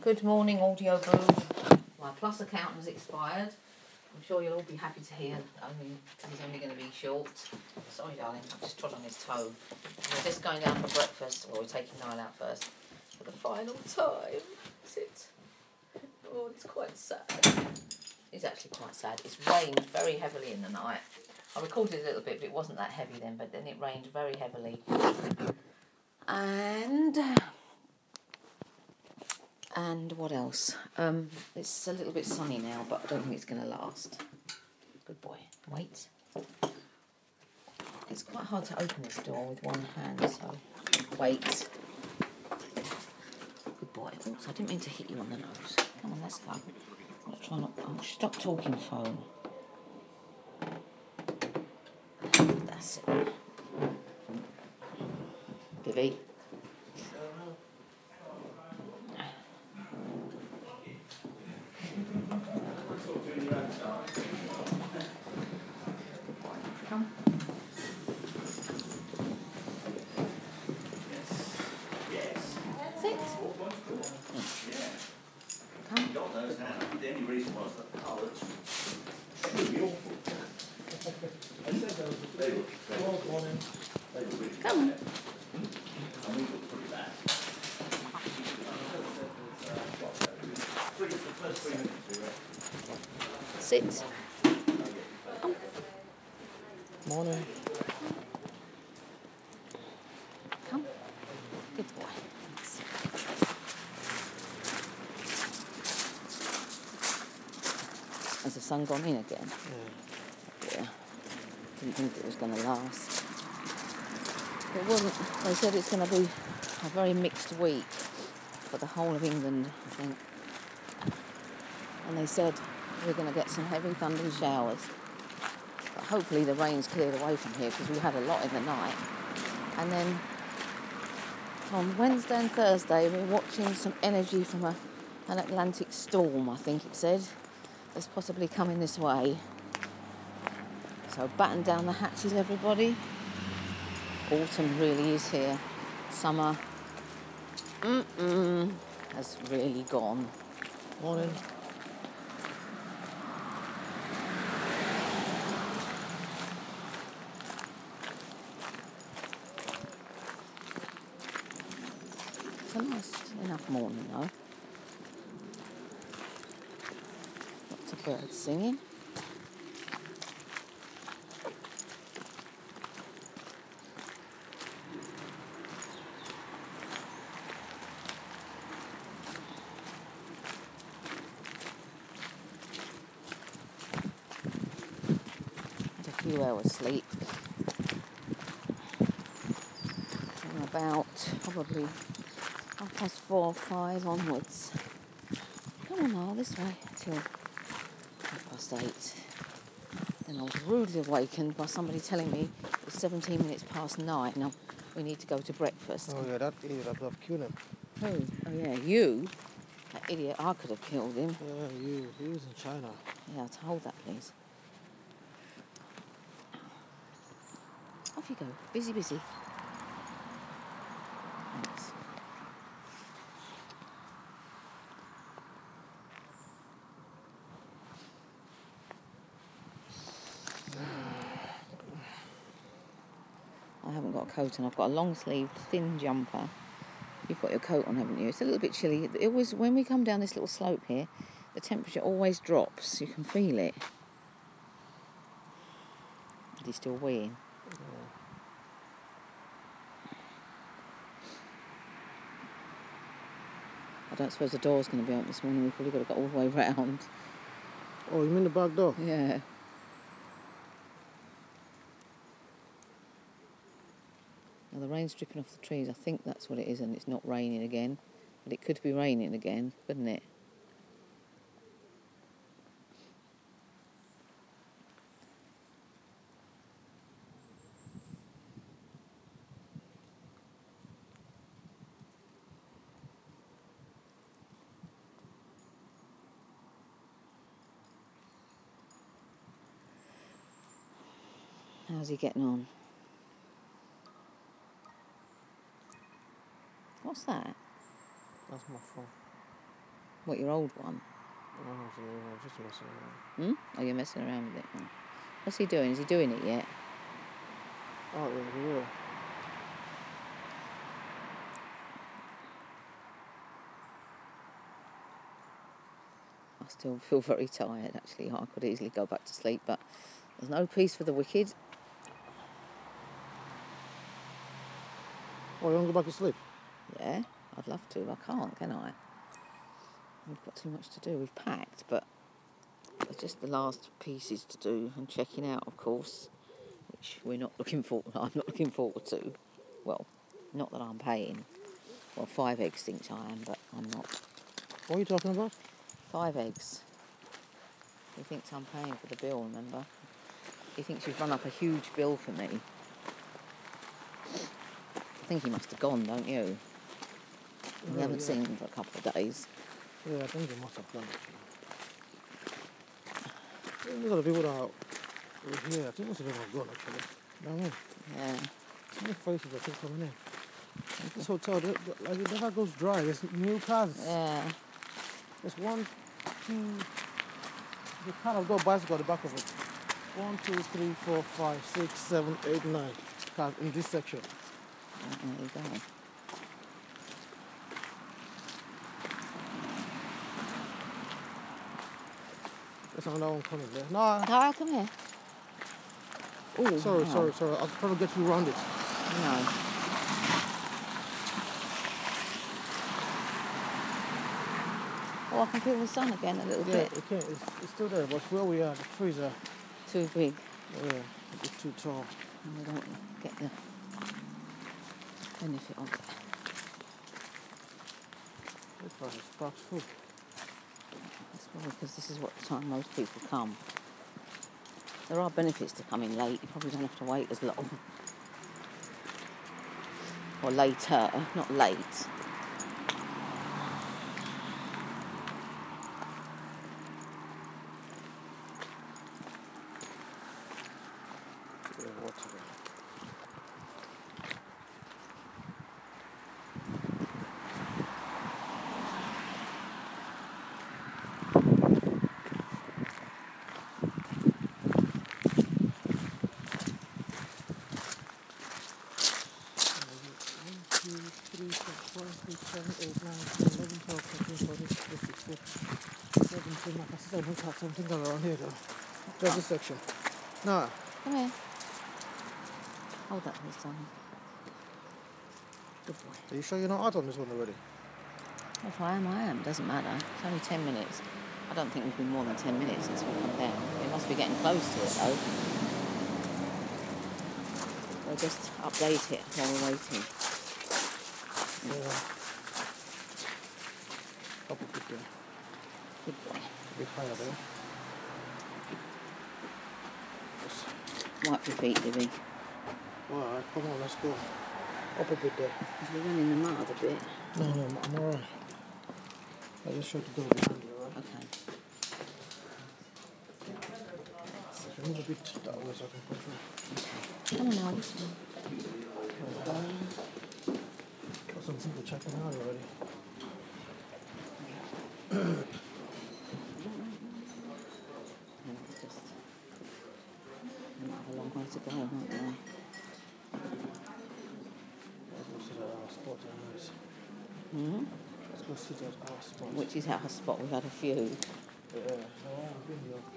Good morning, Audio Boom. My Plus account has expired. I'm sure you'll all be happy to hear, only because he's only going to be short. Sorry, darling, I've just trod on his toe. We're just going down for breakfast. Well, we're taking Niall out first for the final time. Is it? Oh, it's quite sad. It's actually quite sad. It's rained very heavily in the night. I recorded a little bit, but it wasn't that heavy then, but then it rained very heavily. And what else? It's a little bit sunny now, but I don't think it's going to last. Good boy. Wait. It's quite hard to open this door with one hand, so wait. Good boy. Oops, I didn't mean to hit you on the nose. Come on, let's go. Let's try not... Oh, stop talking, phone. That's it. Vivi. Come. Sit. Come. God knows how. The only reason was that the colours truly awful. I said there was a morning. They were really Come. bad. And we were pretty bad. The first 3 minutes we were. Sit. Morning. Come. Good boy. Has the sun gone in again? Yeah. Didn't think it was going to last. It wasn't. They said it's going to be a very mixed week for the whole of England, I think. And they said we're going to get some heavy thunder and showers. But hopefully the rain's cleared away from here because we had a lot in the night. And then on Wednesday and Thursday we're watching some energy from an Atlantic storm, I think it said. That's possibly coming this way. So batten down the hatches, everybody. Autumn really is here. Summer has really gone. Morning. It's a nice enough morning though. Lots of birds singing. Had a few hours sleep. From about probably 4:30 or 5 onwards. Come on now, this way till 8:30. Then I was rudely awakened by somebody telling me it's 17 minutes past 9 and we need to go to breakfast. Oh yeah, that idiot, I could have killed him. Who? Oh yeah, you. That idiot, I could have killed him. Yeah, he was in China. Yeah, hold that please. Off you go. Busy, busy. Thanks. I haven't got a coat on. I've got a long-sleeved, thin jumper. You've got your coat on, haven't you? It's a little bit chilly. It was when we come down this little slope here, the temperature always drops. You can feel it. But he's still weeing. I don't suppose the door's going to be open this morning. We've probably got to go all the way round. Oh, you mean the back door? Yeah. Now the rain's dripping off the trees. I think that's what it is, and it's not raining again. But it could be raining again, couldn't it? How's he getting on? What's that? That's my phone. What, your old one? Oh, I'm just messing around. Oh, you're messing around with it. Oh. What's he doing? Is he doing it yet? Oh, yeah, he will. I still feel very tired, actually. I could easily go back to sleep, but there's no peace for the wicked. Oh, you want to go back to sleep? Yeah, I'd love to. I can't, can I? We've got too much to do. We've packed, but there's just the last pieces to do and checking out, of course, which we're not looking forward. I'm not looking forward to. Well, not that I'm paying. Well, 5 eggs thinks I am, but I'm not. What are you talking about? 5 eggs. He thinks I'm paying for the bill, remember? He thinks you've run up a huge bill for me. I think he must have gone, don't you? We haven't seen him for a couple of days. Yeah, I think they must have gone, actually. Those are the people that are here. I think most of them have gone, actually. You know what I mean? Yeah. So many faces I think coming in. This hotel, like, it never goes dry. There's new cars. Yeah. There's 1, 2... You kind of go bicycle at the back of it. 1, 2, 3, 4, 5, 6, 7, 8, 9 cars in this section. There you go. There's another one coming there. No, No, come here. Oh, sorry. I'll try to get you around it. No. Oh, I can feel the sun again a little bit. It can't. It's still there, but where we are, the trees are, Too big. yeah, it's too tall. And we don't get the benefit of it. Looks like it's packed full. That's probably because this is what the time most people come. There are benefits to coming late. You probably don't have to wait as long. Or later, not late. Yeah, water there. Something around here though. There's this section. Nah. Come here. Hold that this time. Good boy. Are you sure you're not out on this one already? If I am. Doesn't matter. It's only 10 minutes. I don't think we've been more than 10 minutes since we've come down. We must be getting close to it though. We'll just update it while we're waiting. Yeah. Up a bit there. Good boy. A bit higher there. Wipe your feet, Libby. Alright, come on, let's go. Up a bit there. Because we're running the mud a bit. No, I'm alright. I just tried to go behind you, alright? Okay. So move a bit that way so I can control. Come on now. Got some people checking out already. We might have a long way to go, won't we? Let's go sit at our spot anyways. Hmm? Let's go sit at our spot. Which is our spot. We've had a few. Yeah, no, I've been here.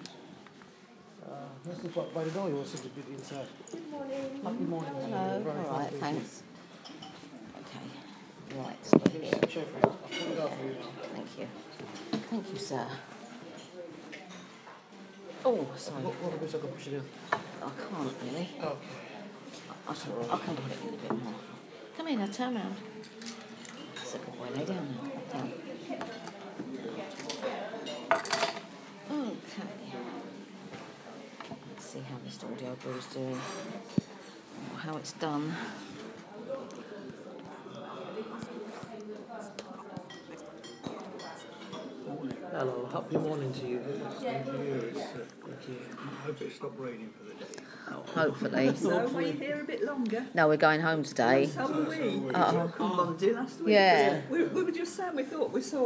Let's look by the door, you will sit a bit inside. Good morning. Happy morning. Hello. Very All right, fine, thanks. Okay. Right, so we're here. Chair for you. I'll put it out for you now. Thank you. Thank you, sir. Oh, sorry. What bit I can push it in? I can't really. Okay. I can put it in a bit more. Come in, now turn round. That's a good boy. Lay down now. Down. Okay. Let's see how this audio brew's doing. Or how it's done. Hello, happy morning to you. Yeah. I hope it stopped raining for the day. Hopefully. So, were you here a bit longer? No, we're going home today. So were we. Uh-oh. On Monday last week. Yeah. We were just saying we thought we saw